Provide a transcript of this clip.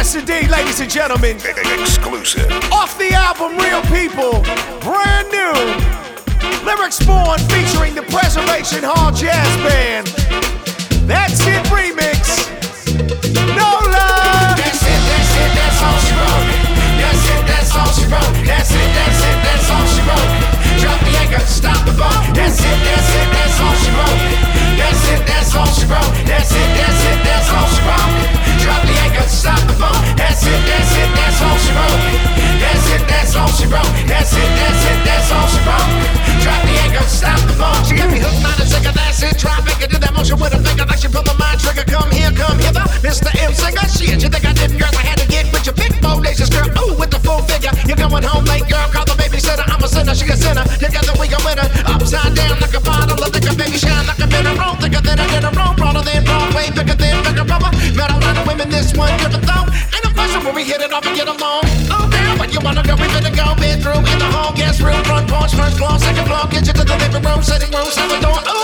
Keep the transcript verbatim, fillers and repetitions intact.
Yes, indeed, ladies and gentlemen. Exclusive. Off the album Real People, brand new. Lyrics Born featuring the Preservation Hall Jazz Band. That's it, remix. No love. That's it, that's it, that's all she wrote. That's it, that's all she wrote. That's it, that's it, that's all she wrote. Drop the anchor, stop the boat. That's it, that's it, that's all she wrote. That's it, that's all she wrote. That's it, that's it, that's all she wrote. Drop the anchor, stop the boat. That's it, that's it, that's all she wrote. That's it, that's all she wrote. That's it, that's it, that's all she wrote. Drop the anchor, stop the boat. She got me hooked on the singer, that's it. Try make it do that motion with a finger like she pulled the mind trigger. Come here, come hither, Mister M singer. Shit, you think I didn't, girl? I had to get with your big bodacious girl. Ooh, with the full figure. You're going home late, girl. Call the babysitter. I'm a sinner, she a sinner. Together we go winner. Upside down like a bottle of liquor, baby shine like a mineral. Thicker than a dinner roll, broader than Broadway, bigger than bigger rubber. Met a lot of women, this one different though. Ain't no question when we hit it off and get along. Oh girl, but you wanna go? We better go. Bedroom in the hall, guest room, front porch, first floor, second floor. Get you to the living room, sitting room, second door. Ooh.